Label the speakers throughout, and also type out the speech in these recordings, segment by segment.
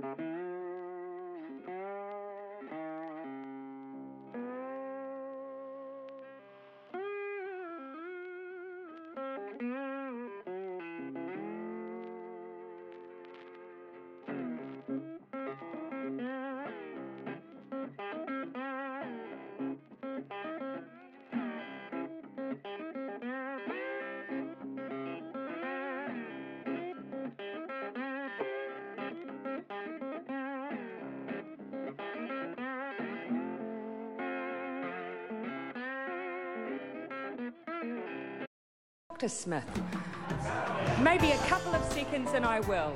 Speaker 1: Dr. Smith. Maybe a couple of seconds and I will.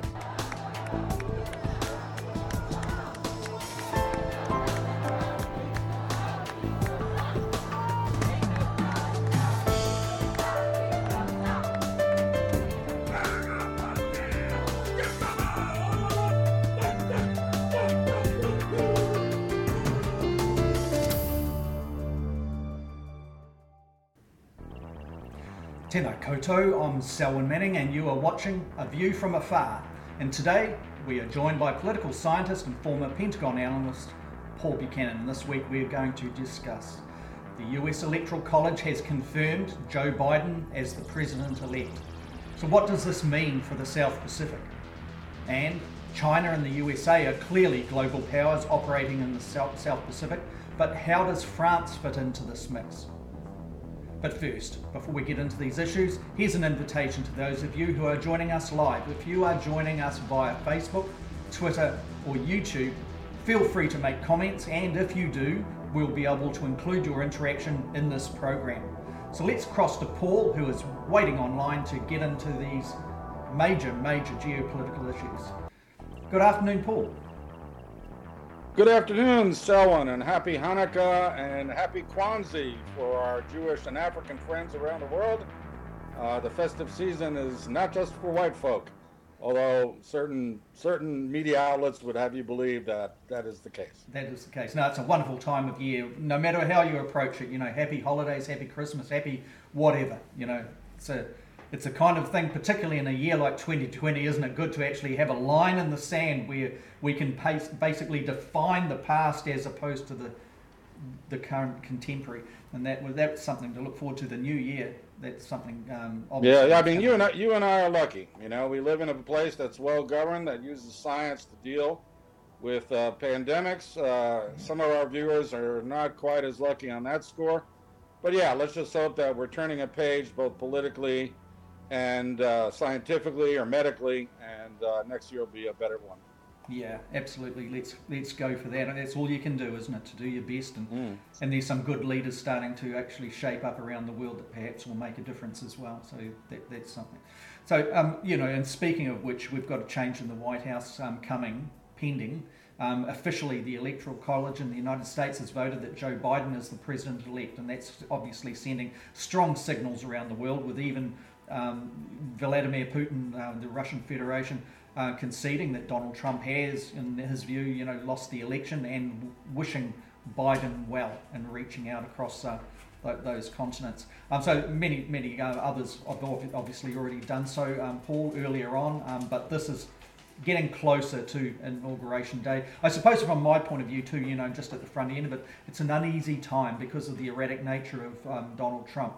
Speaker 2: Tēnā koutou, I'm Selwyn Manning and you are watching A View from Afar. And today we are joined by political scientist and former Pentagon analyst Paul Buchanan. And this week we are going to discuss the US Electoral College has confirmed Joe Biden as the president-elect. So what does this mean for the South Pacific? And China and the USA are clearly global powers operating in the South Pacific, but how does France fit into this mix? But first, before we get into these issues, here's an invitation to those of you who are joining us live. If you are joining us via Facebook, Twitter or YouTube, feel free to make comments, and if you do, we'll be able to include your interaction in this program. So let's cross to Paul, who is waiting online to get into these major geopolitical issues. Good afternoon, Paul.
Speaker 3: Good afternoon, Selwyn, and happy Hanukkah and happy Kwanzaa for our Jewish and African friends around the world. The festive season is not just for white folk, although certain media outlets would have you believe that is the case.
Speaker 2: That is the case. No, it's a wonderful time of year, no matter how you approach it. You know, happy holidays, happy Christmas, happy whatever. You know, it's a kind of thing, particularly in a year like 2020, isn't it good to actually have a line in the sand where we can basically define the past as opposed to the current contemporary, and that's something to look forward to the new year. That's something.
Speaker 3: Yeah. I mean, you and I are lucky. You know, we live in a place that's well governed, that uses science to deal with pandemics. Some of our viewers are not quite as lucky on that score, but yeah, let's just hope that we're turning a page both politically and scientifically or medically, and next year will be a better one.
Speaker 2: Yeah, absolutely. Let's go for that. And that's all you can do, isn't it? To do your best, and there's some good leaders starting to actually shape up around the world that perhaps will make a difference as well. So that's something. So you know, and speaking of which, we've got a change in the White House pending. Officially, the Electoral College in the United States has voted that Joe Biden is the president-elect, and that's obviously sending strong signals around the world, with even Vladimir Putin, the Russian Federation, conceding that Donald Trump has, in his view, you know, lost the election, and wishing Biden well and reaching out across those continents. So many others have obviously already done so, Paul, earlier on, but this is getting closer to Inauguration Day. I suppose from my point of view too, you know, just at the front end of it, it's an uneasy time because of the erratic nature of Donald Trump.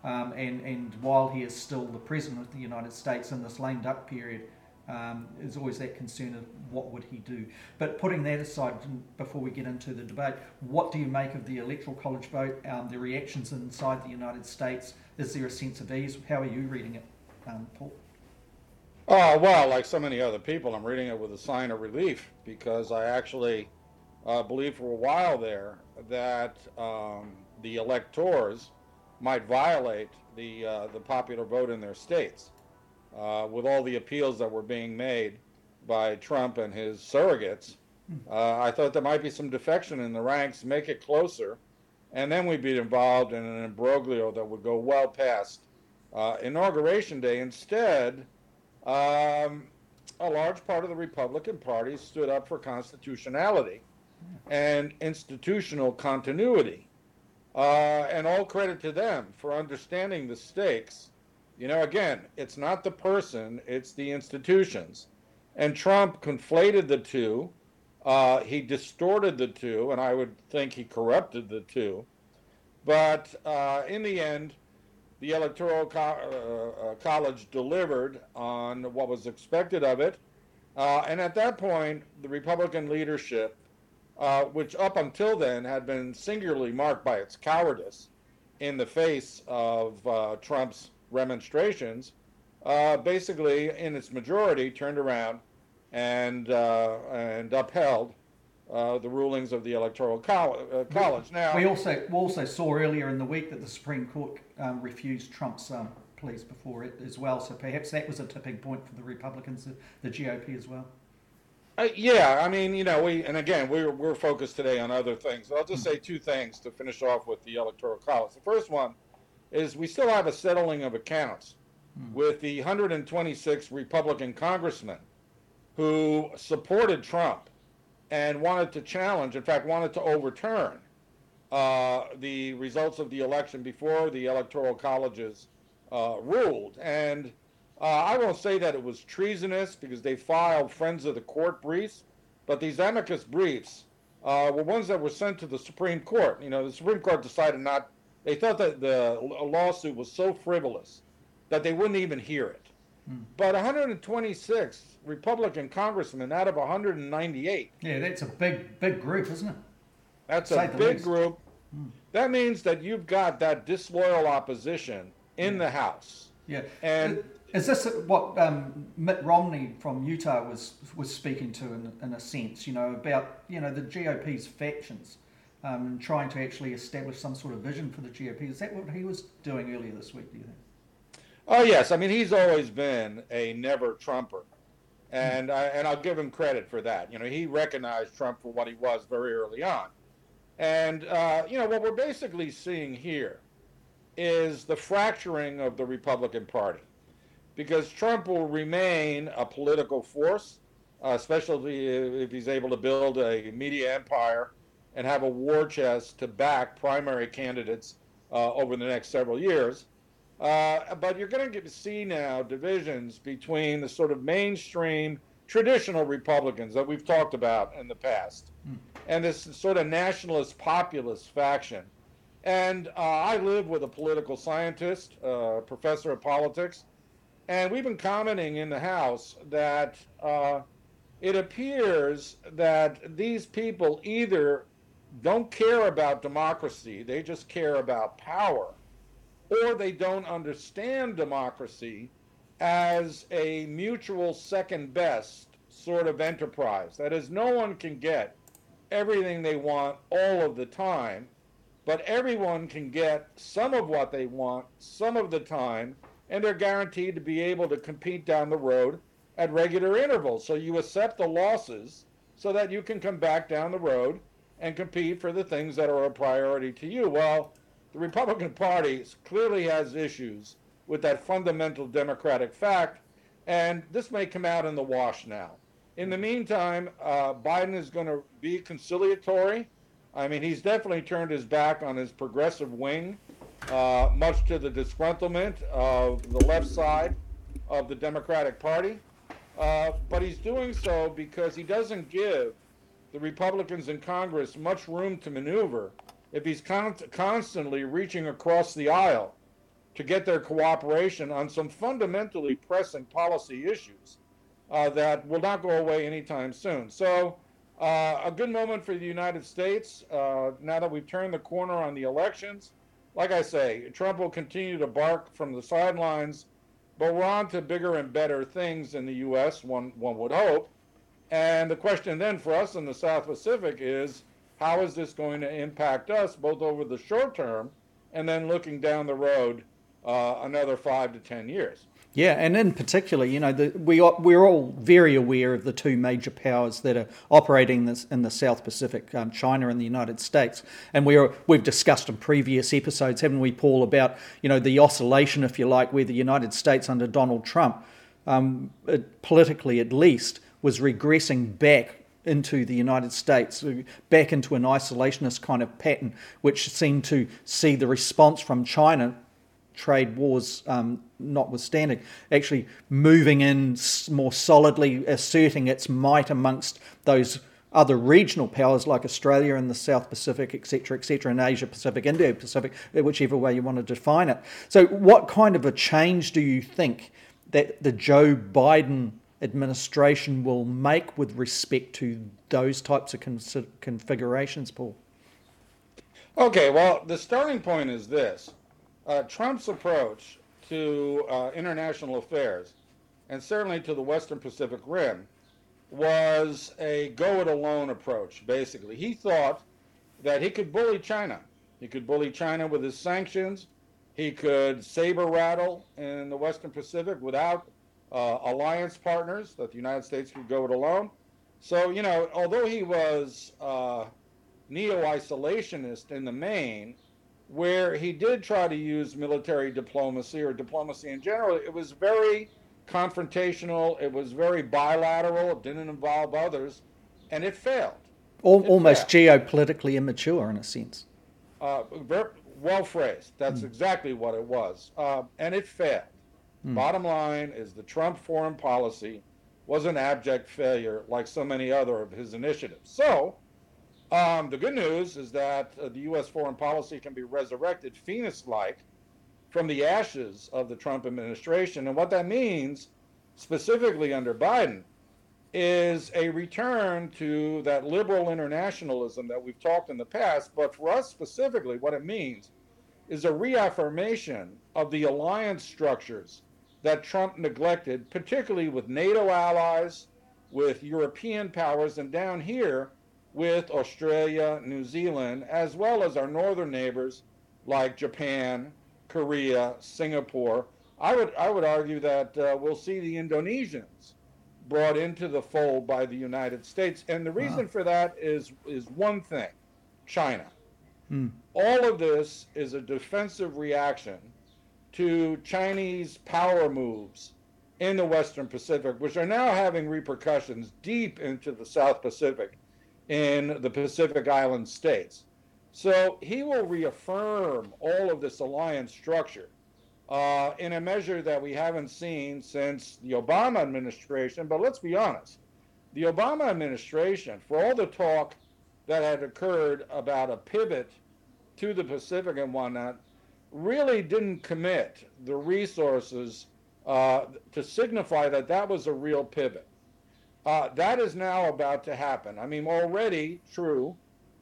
Speaker 2: And while he is still the president of the United States in this lame duck period, there's always that concern of what would he do. But putting that aside, before we get into the debate, what do you make of the Electoral College vote, the reactions inside the United States? Is there a sense of ease? How are you reading it, Paul?
Speaker 3: Well, like so many other people, I'm reading it with a sign of relief, because I actually believed for a while there that the electors might violate the popular vote in their states. With all the appeals that were being made by Trump and his surrogates, I thought there might be some defection in the ranks, make it closer, and then we'd be involved in an imbroglio that would go well past Inauguration Day. Instead, a large part of the Republican Party stood up for constitutionality and institutional continuity. And all credit to them for understanding the stakes. You know, again, it's not the person, it's the institutions. And Trump conflated the two. He distorted the two, and I would think he corrupted the two. But in the end, the Electoral College delivered on what was expected of it. And at that point, the Republican leadership, which up until then had been singularly marked by its cowardice in the face of Trump's remonstrations, basically, in its majority, turned around and upheld the rulings of the Electoral College. Now,
Speaker 2: we also saw earlier in the week that the Supreme Court refused Trump's pleas before it as well. So perhaps that was a tipping point for the Republicans, the GOP as well.
Speaker 3: Yeah, I mean, we're focused today on other things. I'll just say two things to finish off with the Electoral College. The first one is we still have a settling of accounts with the 126 Republican congressmen who supported Trump and wanted to challenge, in fact, wanted to overturn the results of the election before the Electoral Colleges ruled. And I won't say that it was treasonous because they filed Friends of the Court briefs, but these amicus briefs were ones that were sent to the Supreme Court. You know, the Supreme Court decided not, they thought that the lawsuit was so frivolous that they wouldn't even hear it. But 126 Republican congressmen out of 198.
Speaker 2: Yeah, that's a big group, isn't it?
Speaker 3: That's a big group. That means that you've got that disloyal opposition in the House.
Speaker 2: Yeah.
Speaker 3: And
Speaker 2: is this what Mitt Romney from Utah was speaking to in a sense, about, the GOP's factions and trying to actually establish some sort of vision for the GOP? Is that what he was doing earlier this week, do you think?
Speaker 3: Oh, yes. I mean, he's always been a never Trumper. And I'll give him credit for that. He recognized Trump for what he was very early on. And, what we're basically seeing here is the fracturing of the Republican Party. Because Trump will remain a political force, especially if he's able to build a media empire and have a war chest to back primary candidates over the next several years. But you're going to see now divisions between the sort of mainstream traditional Republicans that we've talked about in the past and this sort of nationalist populist faction. And I live with a political scientist, professor of politics, and we've been commenting in the House that it appears that these people either don't care about democracy, they just care about power, or they don't understand democracy as a mutual second best sort of enterprise. That is, no one can get everything they want all of the time, but everyone can get some of what they want some of the time, and they're guaranteed to be able to compete down the road at regular intervals. So you accept the losses so that you can come back down the road and compete for the things that are a priority to you. Well, the Republican Party clearly has issues with that fundamental democratic fact, and this may come out in the wash now. In the meantime, Biden is going to be conciliatory. I mean, he's definitely turned his back on his progressive wing, much to the disgruntlement of the left side of the Democratic Party. But he's doing so because he doesn't give the Republicans in Congress much room to maneuver if he's constantly reaching across the aisle to get their cooperation on some fundamentally pressing policy issues that will not go away anytime soon. So a good moment for the United States now that we've turned the corner on the elections. Like I say, Trump will continue to bark from the sidelines, but we're on to bigger and better things in the U.S., one would hope. And the question then for us in the South Pacific is, how is this going to impact us both over the short term and then looking down the road another 5 to 10 years?
Speaker 2: Yeah, and in particular, we're all very aware of the two major powers that are operating in the South Pacific, China and the United States. And we've discussed in previous episodes, haven't we, Paul, about the oscillation, if you like, where the United States under Donald Trump, politically at least, was regressing back into the United States, back into an isolationist kind of pattern, which seemed to see the response from China trade wars notwithstanding, actually moving in more solidly, asserting its might amongst those other regional powers like Australia and the South Pacific, etc., and Asia Pacific, Indo Pacific, whichever way you want to define it. So what kind of a change do you think that the Joe Biden administration will make with respect to those types of configurations, Paul?
Speaker 3: Okay, well, the starting point is this. Trump's approach to international affairs, and certainly to the Western Pacific Rim, was a go-it-alone approach, basically. He thought that he could bully China. He could bully China with his sanctions. He could saber-rattle in the Western Pacific without alliance partners, that the United States could go it alone. So, you know, although he was neo-isolationist in the main, where he did try to use military diplomacy or diplomacy in general, it was very confrontational, it was very bilateral, it didn't involve others, and it failed.
Speaker 2: Almost geopolitically immature in a sense.
Speaker 3: Well phrased. That's exactly what it was. And it failed. Bottom line is the Trump foreign policy was an abject failure like so many other of his initiatives. So the good news is that the U.S. foreign policy can be resurrected Phoenix-like from the ashes of the Trump administration. And what that means, specifically under Biden, is a return to that liberal internationalism that we've talked in the past. But for us specifically, what it means is a reaffirmation of the alliance structures that Trump neglected, particularly with NATO allies, with European powers, and down here with Australia, New Zealand, as well as our northern neighbors like Japan, Korea, Singapore. I would argue that we'll see the Indonesians brought into the fold by the United States. And the reason for that is one thing: China. All of this is a defensive reaction to Chinese power moves in the Western Pacific, which are now having repercussions deep into the South Pacific in the Pacific Island states. So he will reaffirm all of this alliance structure in a measure that we haven't seen since the Obama administration. But let's be honest, the Obama administration, for all the talk that had occurred about a pivot to the Pacific and whatnot, really didn't commit the resources to signify that that was a real pivot. That is now about to happen. I mean, already, true,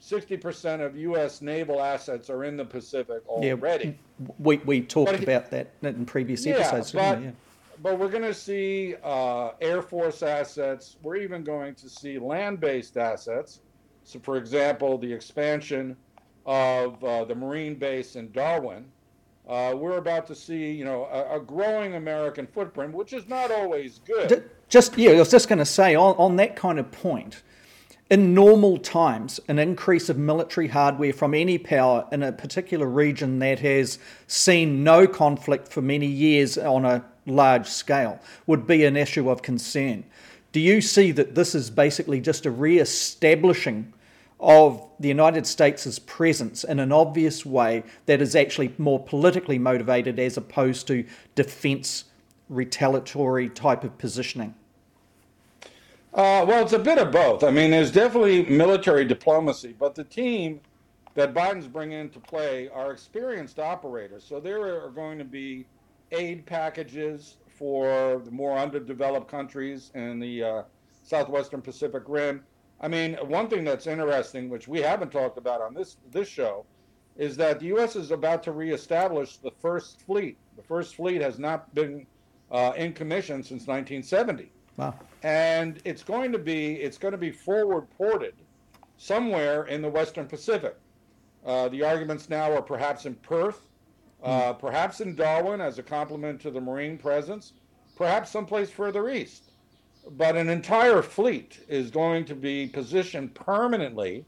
Speaker 3: 60% of U.S. naval assets are in the Pacific already.
Speaker 2: Yeah, we talked about that in previous episodes.
Speaker 3: But we're going to see Air Force assets. We're even going to see land-based assets. So, for example, the expansion of the Marine base in Darwin. We're about to see, you know, a growing American footprint, which is not always good.
Speaker 2: I was just going to say, on that kind of point, in normal times, an increase of military hardware from any power in a particular region that has seen no conflict for many years on a large scale would be an issue of concern. Do you see that this is basically just a re-establishing of the United States' presence in an obvious way that is actually more politically motivated as opposed to defense retaliatory type of positioning?
Speaker 3: Well, it's a bit of both. I mean, there's definitely military diplomacy, but the team that Biden's bringing into play are experienced operators. So there are going to be aid packages for the more underdeveloped countries in the southwestern Pacific Rim. I mean, one thing that's interesting, which we haven't talked about on this show, is that the U.S. is about to reestablish the First Fleet. The First Fleet has not been in commission since 1970.
Speaker 2: Wow.
Speaker 3: And it's going to be forward ported somewhere in the Western Pacific. The arguments now are perhaps in Perth, perhaps in Darwin as a complement to the Marine presence, perhaps someplace further east. But an entire fleet is going to be positioned permanently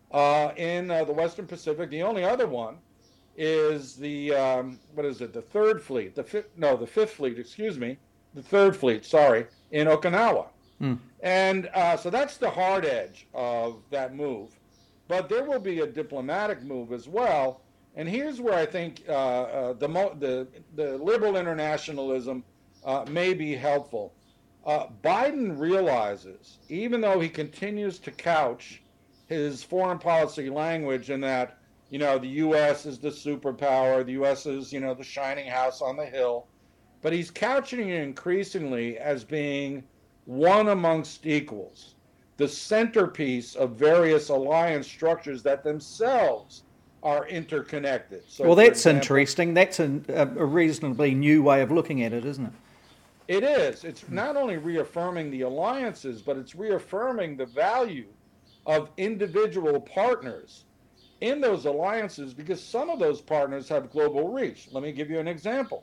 Speaker 3: in the Western Pacific. The only other one is the the third fleet, the fifth fleet, excuse me, the third fleet, sorry, in Okinawa. And so that's the hard edge of that move. But there will be a diplomatic move as well. And here's where I think the liberal internationalism may be helpful. Biden realizes, even though he continues to couch his foreign policy language in that, the U.S. is the superpower, the U.S. is, the shining house on the hill, but he's couching it increasingly as being one amongst equals, the centerpiece of various alliance structures that themselves are interconnected. So,
Speaker 2: well, that's interesting. That's a reasonably new way of looking at it, isn't it?
Speaker 3: It is. It's not only reaffirming the alliances, but it's reaffirming the value of individual partners in those alliances, because some of those partners have global reach. Let me give you an example.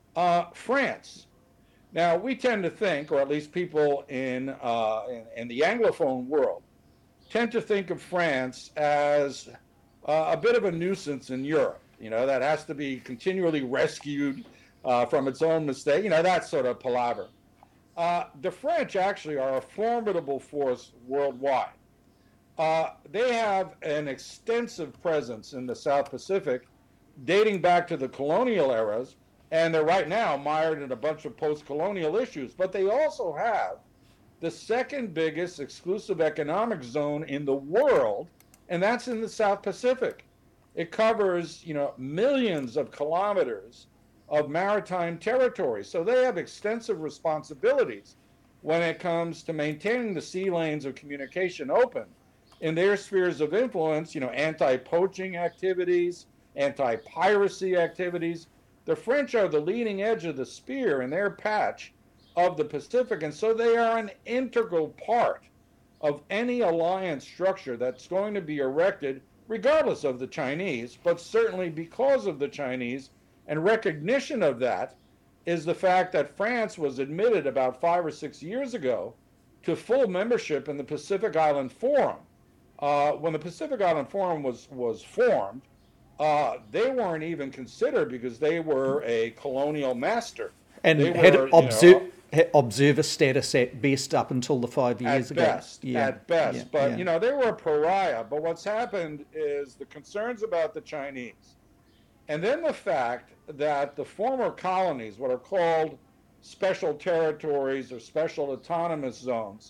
Speaker 3: France. Now, we tend to think, or at least people in the Anglophone world, tend to think of France as a bit of a nuisance in Europe, that has to be continually rescued from its own mistake, that sort of palaver. The French actually are a formidable force worldwide. They have an extensive presence in the South Pacific, dating back to the colonial eras, and they're right now mired in a bunch of post-colonial issues. But they also have the second biggest exclusive economic zone in the world, and that's in the South Pacific. It covers, millions of kilometers of maritime territory. So they have extensive responsibilities when it comes to maintaining the sea lanes of communication open in their spheres of influence, anti-poaching activities, anti-piracy activities. The French are the leading edge of the spear in their patch of the Pacific, and so they are an integral part of any alliance structure that's going to be erected, regardless of the Chinese, but certainly because of the Chinese. And recognition of that is the fact that France was admitted about 5 or 6 years ago to full membership in the Pacific Island Forum. When the Pacific Island Forum was formed, they weren't even considered because they were a colonial master.
Speaker 2: And
Speaker 3: they
Speaker 2: had
Speaker 3: were,
Speaker 2: observer status at best up until the 5 years ago.
Speaker 3: At best. But they were a pariah. But what's happened is the concerns about the Chinese, and then the fact that the former colonies, what are called special territories or special autonomous zones,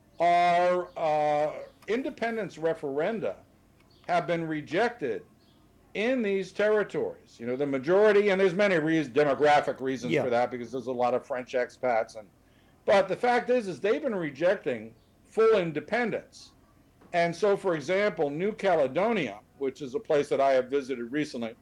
Speaker 3: are independence referenda have been rejected in these territories. The majority, and there's many demographic reasons for that, because there's a lot of French expats, but the fact is they've been rejecting full independence. And so, for example, New Caledonia, which is a place that I have visited recently,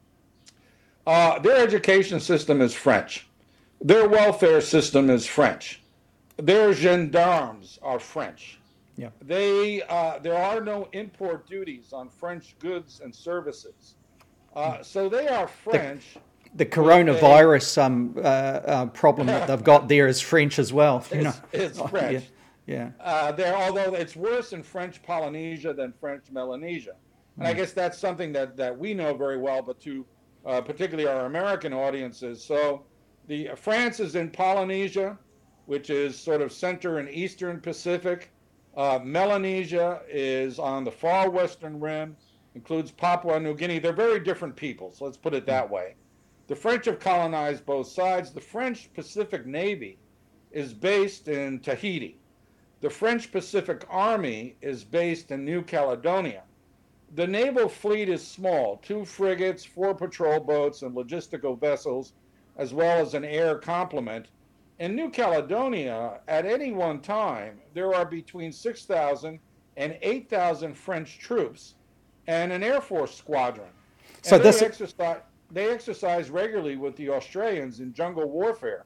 Speaker 3: their education system is French. Their welfare system is French. Their gendarmes are French.
Speaker 2: Yeah.
Speaker 3: There are no import duties on French goods and services. So they are French.
Speaker 2: The coronavirus problem that they've got there is French as well.
Speaker 3: It's French.
Speaker 2: Yeah.
Speaker 3: Although it's worse in French Polynesia than French Melanesia. And I guess that's something that we know very well, but to particularly our American audiences. So France is in Polynesia, which is sort of center and eastern Pacific. Melanesia is on the far western rim, includes Papua New Guinea. They're very different peoples, let's put it that way. The French have colonized both sides. The French Pacific Navy is based in Tahiti. The French Pacific Army is based in New Caledonia. The naval fleet is small, 2 frigates, 4 patrol boats, and logistical vessels, as well as an air complement. In New Caledonia, at any one time, there are between 6,000 and 8,000 French troops and an Air Force squadron. So they exercise regularly with the Australians in jungle warfare.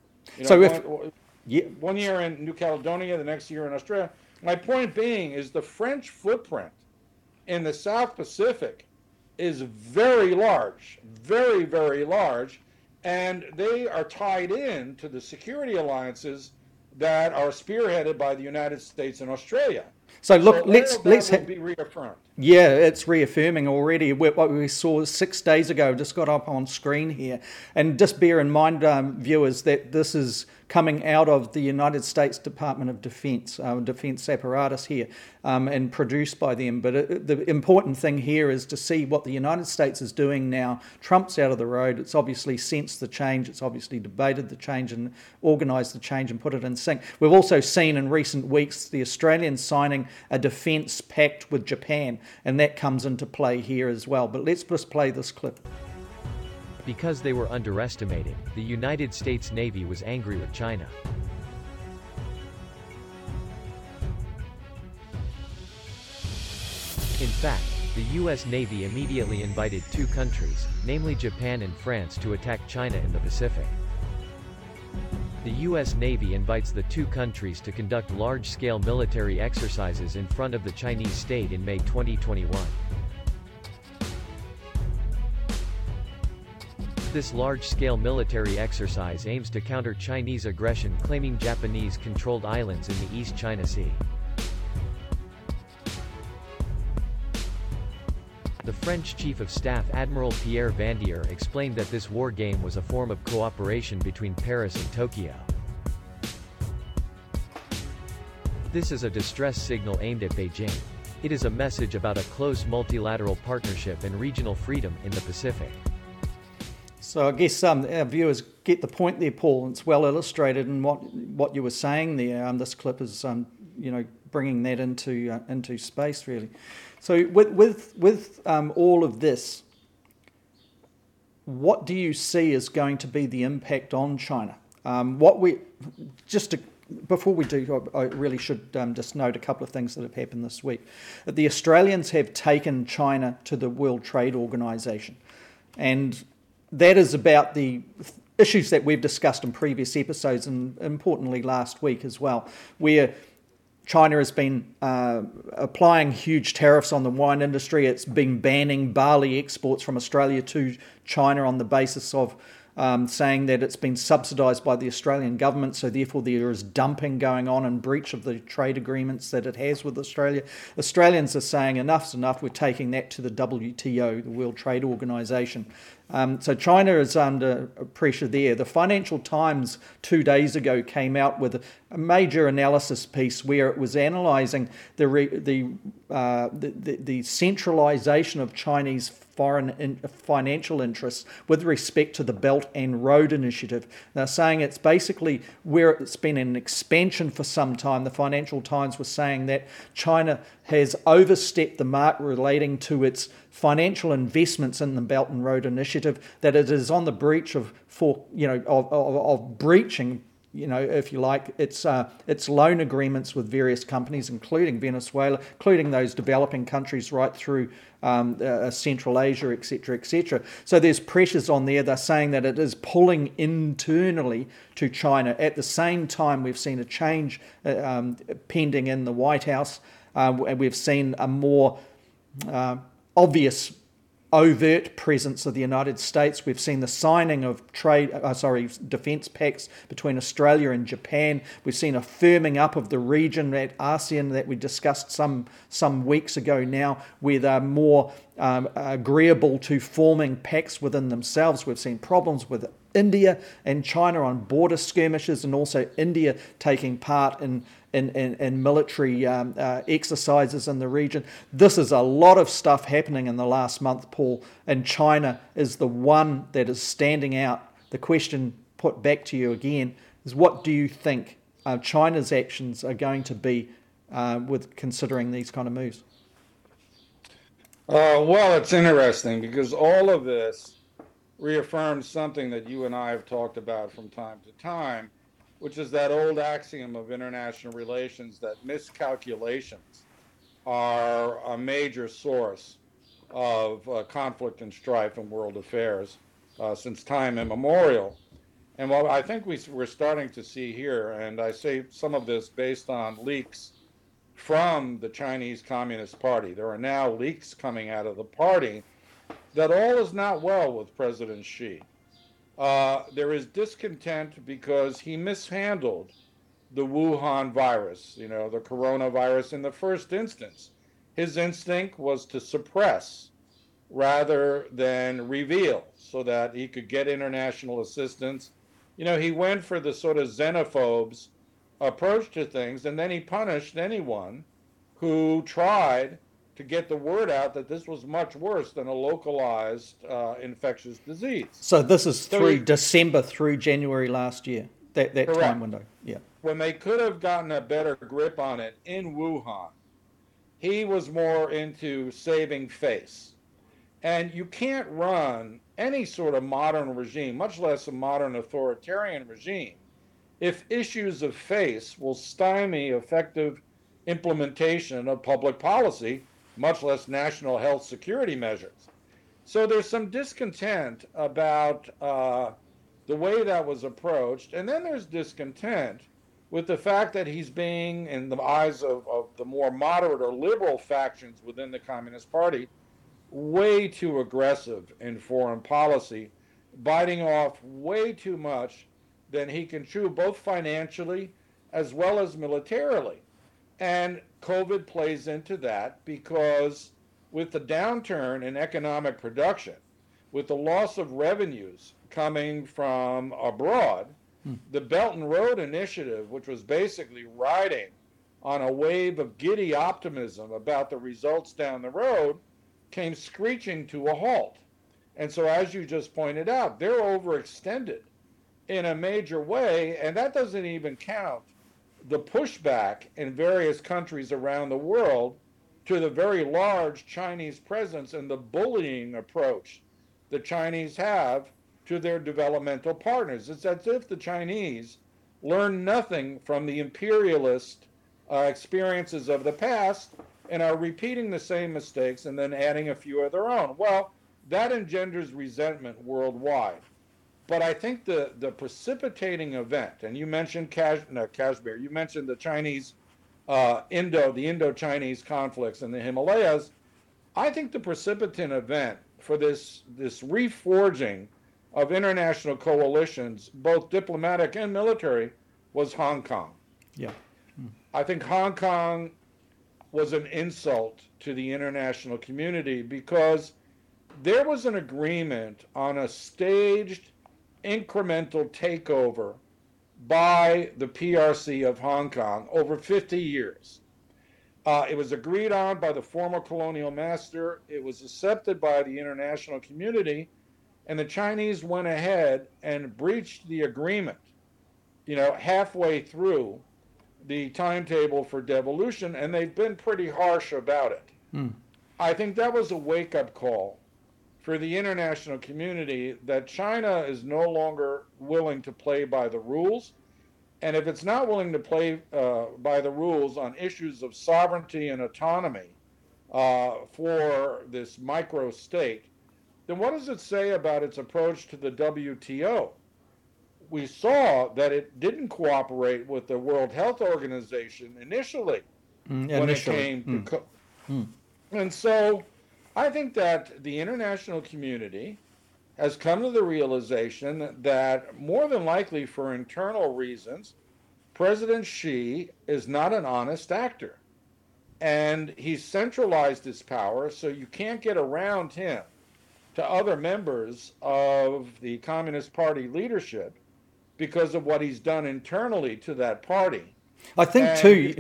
Speaker 3: One year in New Caledonia, the next year in Australia. My point being is the French footprint in the South Pacific is very large, very, very large. And they are tied in to the security alliances that are spearheaded by the United States and Australia.
Speaker 2: So look, let's
Speaker 3: be reaffirmed.
Speaker 2: Yeah, it's reaffirming already. What we saw 6 days ago just got up on screen here, and just bear in mind, viewers, that this is coming out of the United States Department of Defense, defense apparatus here, and produced by them. But the important thing here is to see what the United States is doing now. Trump's out of the road. It's obviously sensed the change. It's obviously debated the change and organised the change and put it in sync. We've also seen in recent weeks the Australians signing a defence pact with Japan, and that comes into play here as well. But let's just play this clip.
Speaker 4: Because they were underestimated, the United States Navy was angry with China. In fact, the U.S. Navy immediately invited two countries, namely Japan and France, to attack China in the Pacific. The U.S. Navy invites the two countries to conduct large-scale military exercises in front of the Chinese state in May 2021. This large-scale military exercise aims to counter Chinese aggression claiming Japanese-controlled islands in the East China Sea. The French Chief of Staff Admiral Pierre Vandière explained that this war game was a form of cooperation between Paris and Tokyo. This is a distress signal aimed at Beijing. It is a message about a close multilateral partnership and regional freedom in the Pacific.
Speaker 2: So I guess our viewers get the point there, Paul. It's well illustrated in what you were saying there. This clip is, bringing that into space really. So with all of this, what do you see is going to be the impact on China? Before we do, I really should just note a couple of things that have happened this week. The Australians have taken China to the World Trade Organization, and that is about the issues that we've discussed in previous episodes, and importantly last week as well, where China has been applying huge tariffs on the wine industry. It's been banning barley exports from Australia to China on the basis of saying that it's been subsidised by the Australian government, so therefore there is dumping going on in breach of the trade agreements that it has with Australia. Australians are saying enough's enough, we're taking that to the WTO, the World Trade Organization. So China is under pressure there. The Financial Times 2 days ago came out with a major analysis piece where it was analysing the centralisation of Chinese foreign financial interests with respect to the Belt and Road Initiative. They're saying it's basically where it's been an expansion for some time. The Financial Times was saying that China has overstepped the mark relating to its financial investments in the Belt and Road Initiative, that it is on the breach of breaching, if you like, its loan agreements with various companies, including Venezuela, including those developing countries right through Central Asia, etc., etc. So there's pressures on there. They're saying that it is pulling internally to China. At the same time, we've seen a change pending in the White House, and we've seen a more obvious overt presence of the United States. We've seen the signing of defence pacts between Australia and Japan. We've seen a firming up of the region at ASEAN that we discussed some weeks ago now, where they're more agreeable to forming pacts within themselves. We've seen problems with India and China on border skirmishes, and also India taking part in military exercises in the region. This is a lot of stuff happening in the last month, Paul, and China is the one that is standing out. The question put back to you again is, what do you think China's actions are going to be with considering these kind of moves?
Speaker 3: Well, it's interesting because all of this reaffirms something that you and I have talked about from time to time, which is that old axiom of international relations that miscalculations are a major source of conflict and strife in world affairs since time immemorial. And what I think we're starting to see here, and I say some of this based on leaks from the Chinese Communist Party, there are now leaks coming out of the party that all is not well with President Xi. There is discontent because he mishandled the Wuhan virus, the coronavirus in the first instance. His instinct was to suppress rather than reveal so that he could get international assistance He went for the sort of xenophobes approach to things, and then he punished anyone who tried to get the word out that this was much worse than a localized infectious disease.
Speaker 2: So this is through December through January last year, that time window. Yeah.
Speaker 3: When they could have gotten a better grip on it in Wuhan, he was more into saving face. And you can't run any sort of modern regime, much less a modern authoritarian regime, if issues of face will stymie effective implementation of public policy, much less national health security measures. So there's some discontent about the way that was approached. And then there's discontent with the fact that he's being, in the eyes of the more moderate or liberal factions within the Communist Party, way too aggressive in foreign policy, biting off way too much than he can chew, both financially as well as militarily. And COVID plays into that, because with the downturn in economic production, with the loss of revenues coming from abroad, the Belt and Road Initiative, which was basically riding on a wave of giddy optimism about the results down the road, came screeching to a halt. And so, as you just pointed out, they're overextended in a major way, and that doesn't even count the pushback in various countries around the world to the very large Chinese presence and the bullying approach the Chinese have to their developmental partners. It's as if the Chinese learn nothing from the imperialist experiences of the past and are repeating the same mistakes and then adding a few of their own. Well, that engenders resentment worldwide. But I think the precipitating event, and you mentioned Kashmir, you mentioned the Chinese, the Indo-Chinese conflicts in the Himalayas. I think the precipitant event for this reforging of international coalitions, both diplomatic and military, was Hong Kong.
Speaker 2: Yeah.
Speaker 3: I think Hong Kong was an insult to the international community, because there was an agreement on a staged incremental takeover by the PRC of Hong Kong over 50 years. It was agreed on by the former colonial master. It was accepted by the international community, and the Chinese went ahead and breached the agreement, halfway through the timetable for devolution, and they've been pretty harsh about it. I think that was a wake-up call for the international community that China is no longer willing to play by the rules. And if it's not willing to play by the rules on issues of sovereignty and autonomy for this micro-state, then what does it say about its approach to the WTO? We saw that it didn't cooperate with the World Health Organization initially when it came to And so I think that the international community has come to the realization that, more than likely for internal reasons, President Xi is not an honest actor. And he's centralized his power, so you can't get around him to other members of the Communist Party leadership because of what he's done internally to that party.
Speaker 2: I think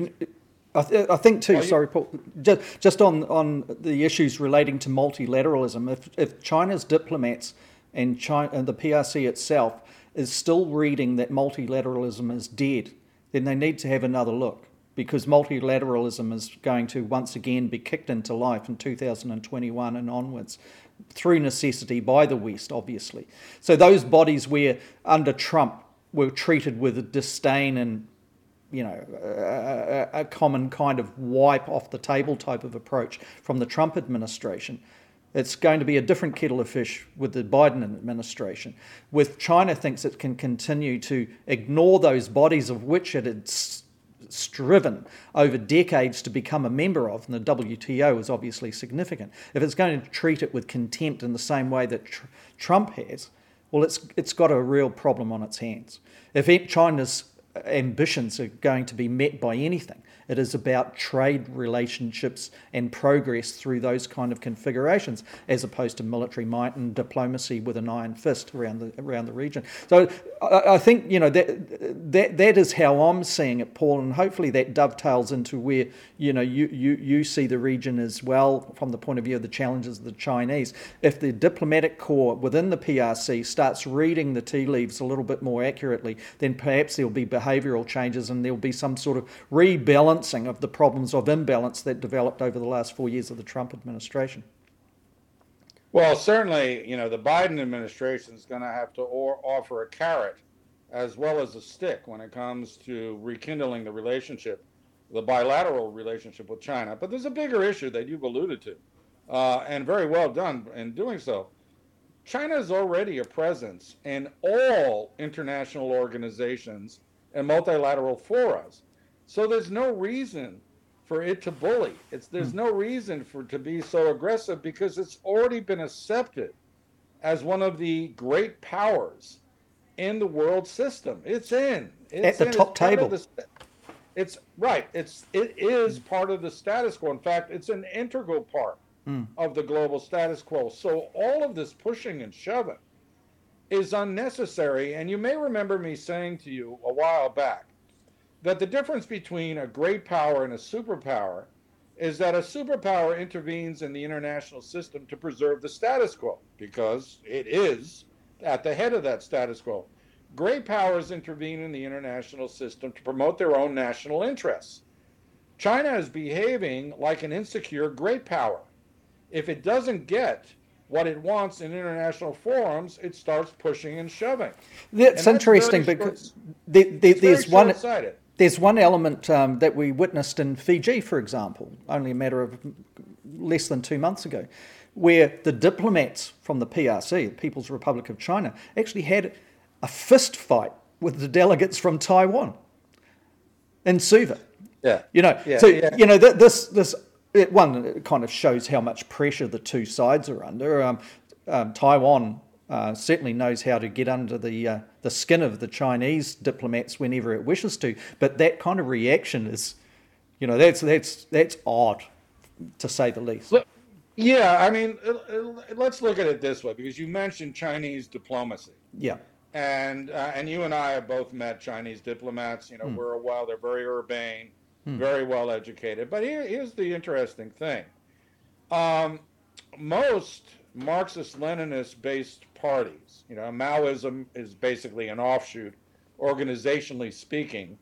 Speaker 2: too. Sorry, Paul. Just on the issues relating to multilateralism, if China's diplomats and the PRC itself is still reading that multilateralism is dead, then they need to have another look, because multilateralism is going to once again be kicked into life in 2021 and onwards, through necessity by the West, obviously. So those bodies where under Trump were treated with disdain and a common kind of wipe off the table type of approach from the Trump administration, it's going to be a different kettle of fish with the Biden administration. With China thinks it can continue to ignore those bodies of which it had striven over decades to become a member of, and the WTO is obviously significant. If it's going to treat it with contempt in the same way that Trump has, well, it's got a real problem on its hands. If China's ambitions are going to be met by anything, It is about trade relationships and progress through those kind of configurations, as opposed to military might and diplomacy with an iron fist around the region. So I think that is how I'm seeing it, Paul, and hopefully that dovetails into where you see the region as well from the point of view of the challenges of the Chinese. If the diplomatic corps within the PRC starts reading the tea leaves a little bit more accurately, then perhaps there'll be behavioural changes and there'll be some sort of rebalancing of the problems of imbalance that developed over the last 4 years of the Trump administration.
Speaker 3: Well, certainly, the Biden administration is going to have to offer a carrot as well as a stick when it comes to rekindling the relationship, the bilateral relationship with China. But there's a bigger issue that you've alluded to, and very well done in doing so. China is already a presence in all international organizations and multilateral forums. So there's no reason for it to bully. There's no reason for it to be so aggressive, because it's already been accepted as one of the great powers in the world system. It's at
Speaker 2: the top table.
Speaker 3: It's right. It is part of the status quo. In fact, it's an integral part of the global status quo. So all of this pushing and shoving is unnecessary. And you may remember me saying to you a while back that the difference between a great power and a superpower is that a superpower intervenes in the international system to preserve the status quo, because it is at the head of that status quo. Great powers intervene in the international system to promote their own national interests. China is behaving like an insecure great power. If it doesn't get what it wants in international forums, it starts pushing and shoving.
Speaker 2: That's interesting, because there's one element that we witnessed in Fiji, for example, only a matter of less than 2 months ago, where the diplomats from the PRC, the People's Republic of China, actually had a fist fight with the delegates from Taiwan in Suva. It kind of shows how much pressure the two sides are under. Taiwan certainly knows how to get under the skin of the Chinese diplomats whenever it wishes to, but that kind of reaction is, that's odd, to say the least.
Speaker 3: Yeah, I mean, let's look at it this way, because you mentioned Chinese diplomacy.
Speaker 2: Yeah.
Speaker 3: And you and I have both met Chinese diplomats. They're very urbane, very well educated. But here's the interesting thing. Most Marxist-Leninist-based parties, Maoism is basically an offshoot, organizationally speaking,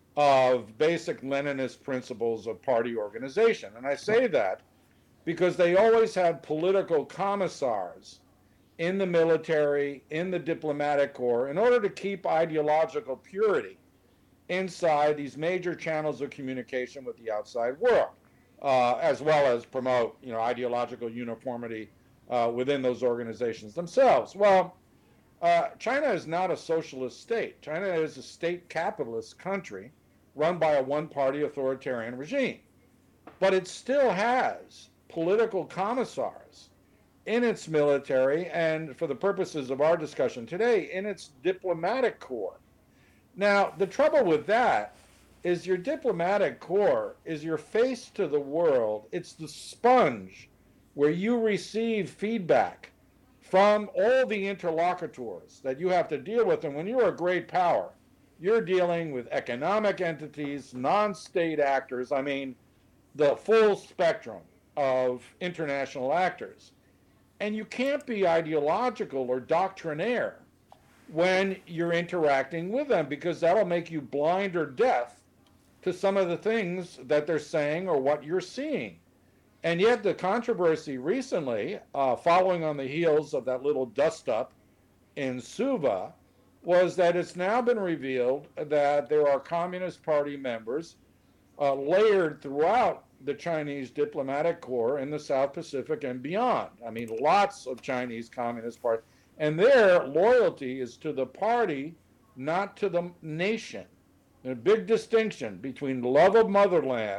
Speaker 3: of basic Leninist principles of party organization. And I say that because they always had political commissars in the military, in the diplomatic corps, in order to keep ideological purity inside these major channels of communication with the outside world, as well as promote, ideological uniformity within those organizations themselves. Well, China is not a socialist state. China is a state capitalist country run by a one-party authoritarian regime. But it still has political commissars in its military, and for the purposes of our discussion today, in its diplomatic corps. Now, the trouble with that is your diplomatic corps is your face to the world. It's the sponge where you receive feedback from all the interlocutors that you have to deal with. And when you're a great power, you're dealing with economic entities, non-state actors, the full spectrum of international actors. And you can't be ideological or doctrinaire when you're interacting with them, because that'll make you blind or deaf to some of the things that they're saying or what you're seeing. And yet the controversy recently, following on the heels of that little dust-up in Suva, was that it's now been revealed that there are Communist Party members layered throughout the Chinese diplomatic corps in the South Pacific and beyond. Lots of Chinese Communist Party. And their loyalty is to the party, not to the nation. There's a big distinction between love of motherland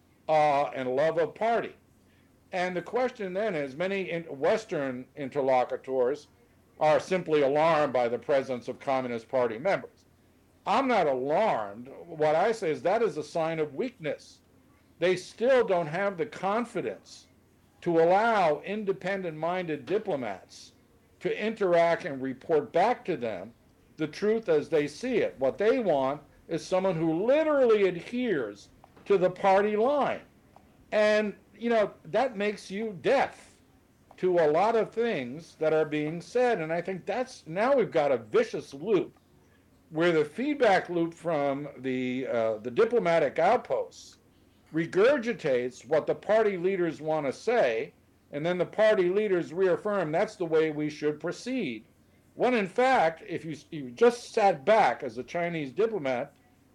Speaker 3: and love of party. And the question then is, many Western interlocutors are simply alarmed by the presence of Communist Party members. I'm not alarmed. What I say is that is a sign of weakness. They still don't have the confidence to allow independent-minded diplomats to interact and report back to them the truth as they see it. What they want is someone who literally adheres to the party line. And, that makes you deaf to a lot of things that are being said. And I think now we've got a vicious loop where the feedback loop from the diplomatic outposts regurgitates what the party leaders want to say, and then the party leaders reaffirm that's the way we should proceed. When in fact, if you just sat back as a Chinese diplomat,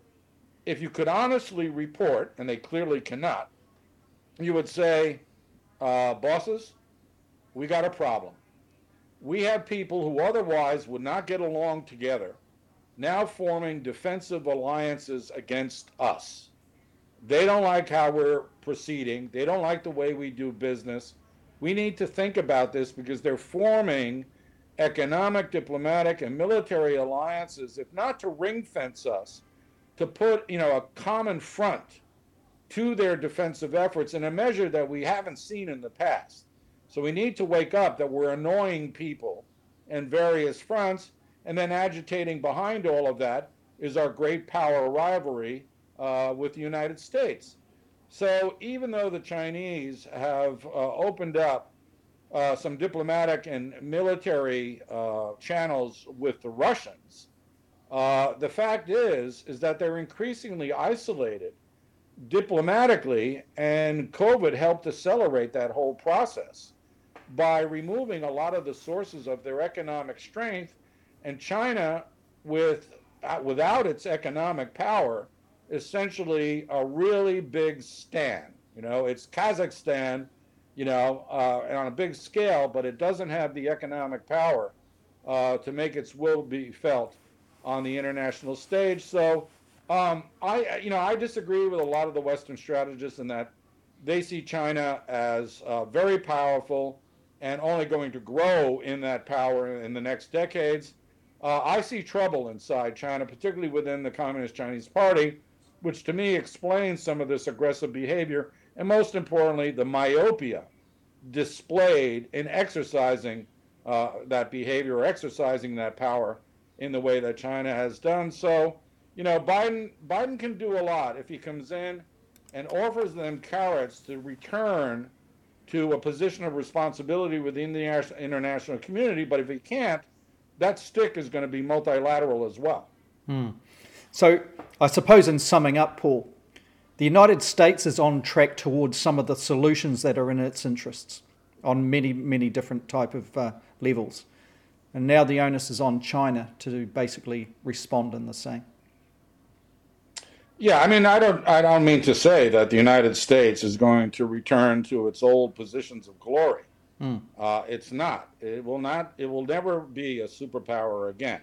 Speaker 3: if you could honestly report, and they clearly cannot, you would say, bosses, we got a problem. We have people who otherwise would not get along together now forming defensive alliances against us. They don't like how we're proceeding. They don't like the way we do business. We need to think about this because they're forming economic, diplomatic, and military alliances, if not to ring fence us, to put, a common front to their defensive efforts in a measure that we haven't seen in the past. So we need to wake up that we're annoying people in various fronts, and then agitating behind all of that is our great power rivalry with the United States. So even though the Chinese have opened up some diplomatic and military channels with the Russians, the fact is that they're increasingly isolated diplomatically, and COVID helped accelerate that whole process by removing a lot of the sources of their economic strength. And China, without its economic power, essentially a really big stand. It's Kazakhstan, and on a big scale, but it doesn't have the economic power to make its will be felt on the international stage. So I disagree with a lot of the Western strategists in that they see China as very powerful and only going to grow in that power in the next decades. I see trouble inside China, particularly within the Communist Chinese Party, which to me explains some of this aggressive behavior, and most importantly, the myopia displayed in exercising that behavior or exercising that power in the way that China has done. So, Biden can do a lot if he comes in and offers them carrots to return to a position of responsibility within the international community. But if he can't, that stick is going to be multilateral as well.
Speaker 2: So I suppose in summing up, Paul, the United States is on track towards some of the solutions that are in its interests on many, many different type of levels. And now the onus is on China to basically respond in the same.
Speaker 3: Yeah, I don't mean to say that the United States is going to return to its old positions of glory. It's not. It will not. It will never be a superpower again.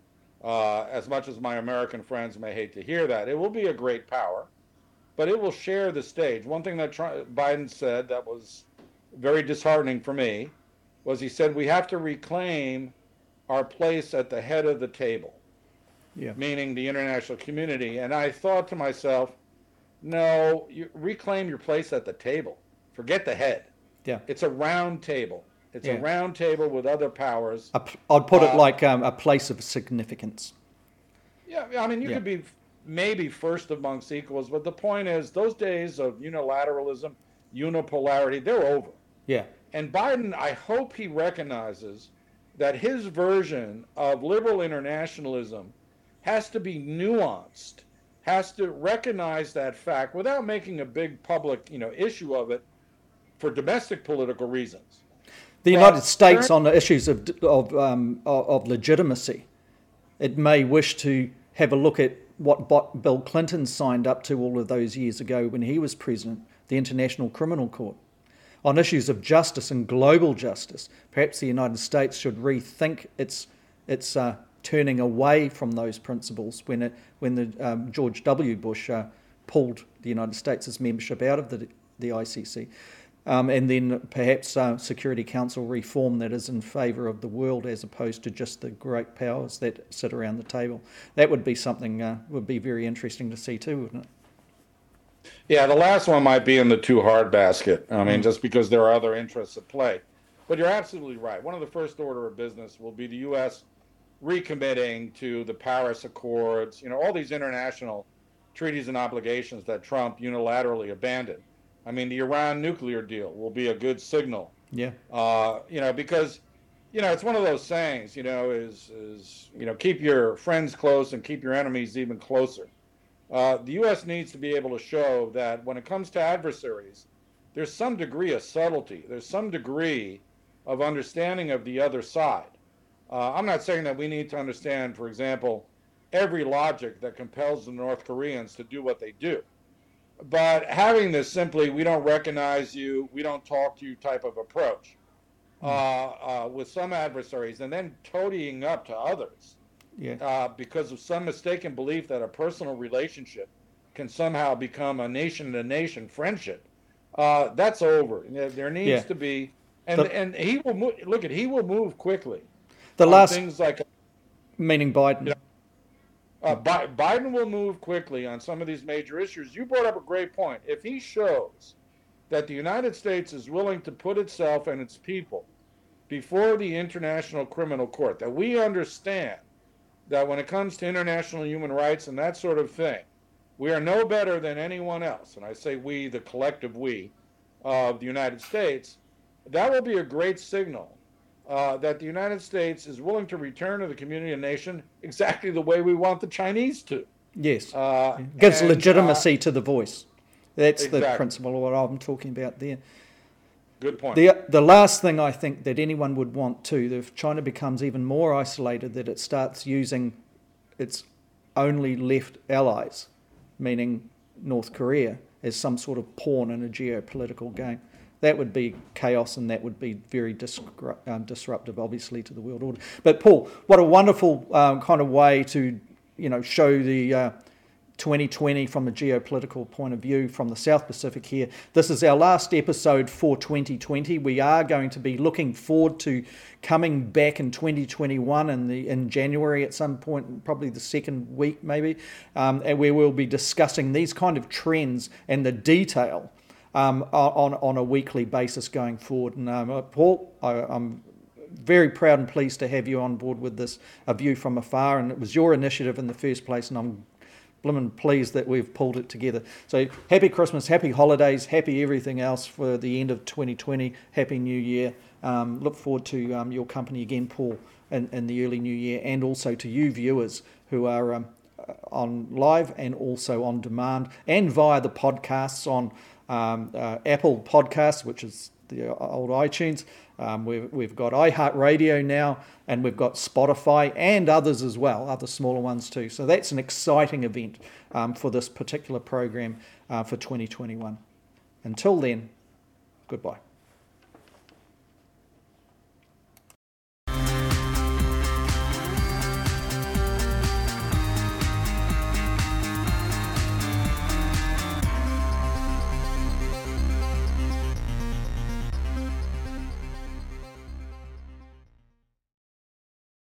Speaker 3: As much as my American friends may hate to hear that, it will be a great power, but it will share the stage. One thing that Biden said that was very disheartening for me was he said we have to reclaim our place at the head of the table. Yeah. Meaning the international community. And I thought to myself, no, you reclaim your place at the table. Forget the head.
Speaker 2: Yeah.
Speaker 3: It's a round table. It's a round table with other powers.
Speaker 2: I'd put it like a place of significance.
Speaker 3: Yeah, you could be maybe first amongst equals, but the point is those days of unilateralism, unipolarity, they're over.
Speaker 2: Yeah.
Speaker 3: And Biden, I hope he recognizes that his version of liberal internationalism has to be nuanced, has to recognize that fact without making a big public, issue of it for domestic political reasons.
Speaker 2: The United States, on the issues of legitimacy, it may wish to have a look at what Bill Clinton signed up to all of those years ago when he was president, the International Criminal Court. On issues of justice and global justice, perhaps the United States should rethink its turning away from those principles when the George W. Bush pulled the United States' membership out of the ICC. and then perhaps Security Council reform that is in favour of the world as opposed to just the great powers that sit around the table. That would be something would be very interesting to see too, wouldn't it?
Speaker 3: Yeah, the last one might be in the too hard basket. I mean, just because there are other interests at play. But you're absolutely right. One of the first order of business will be the U.S. recommitting to the Paris Accords, all these international treaties and obligations that Trump unilaterally abandoned. I mean, the Iran nuclear deal will be a good signal.
Speaker 2: Yeah.
Speaker 3: Because, it's one of those sayings, is keep your friends close and keep your enemies even closer. The U.S. needs to be able to show that when it comes to adversaries, there's some degree of subtlety. There's some degree of understanding of the other side. I'm not saying that we need to understand, for example, every logic that compels the North Koreans to do what they do. But having this simply, we don't recognize you, we don't talk to you type of approach with some adversaries, and then toadying up to others because of some mistaken belief that a personal relationship can somehow become a nation-to-nation friendship, that's over. There needs to be, and he will move, he will move quickly.
Speaker 2: The last
Speaker 3: things like,
Speaker 2: meaning Biden.
Speaker 3: Biden will move quickly on some of these major issues. You brought up a great point. If he shows that the United States is willing to put itself and its people before the International Criminal Court, that we understand that when it comes to international human rights and that sort of thing, we are no better than anyone else. And I say we, the collective we of the United States, that will be a great signal that the United States is willing to return to the community of nation exactly the way we want the Chinese to.
Speaker 2: Yes. Gives legitimacy to the voice. That's
Speaker 3: exactly
Speaker 2: the principle of what I'm talking about there.
Speaker 3: Good point.
Speaker 2: The last thing I think that anyone would want to, if China becomes even more isolated, that it starts using its only left allies, meaning North Korea, as some sort of pawn in a geopolitical game. That would be chaos, and that would be very disruptive, obviously, to the world order. But Paul, what a wonderful kind of way to, show the 2020 from a geopolitical point of view from the South Pacific here. This is our last episode for 2020. We are going to be looking forward to coming back in 2021 in January at some point, probably the second week maybe, and we will be discussing these kind of trends and the detail on a weekly basis going forward. And Paul, I'm very proud and pleased to have you on board with this A View from Afar, and it was your initiative in the first place, and I'm blimmin' pleased that we've pulled it together. So happy Christmas, happy holidays, happy everything else for the end of 2020, happy New Year. Look forward to your company again, Paul, in the early New Year, and also to you viewers who are on live and also on demand and via the podcasts on Apple Podcasts, which is the old iTunes. We've got iHeartRadio now, and we've got Spotify and others as well, other smaller ones too. So that's an exciting event for this particular program for 2021. Until then, goodbye.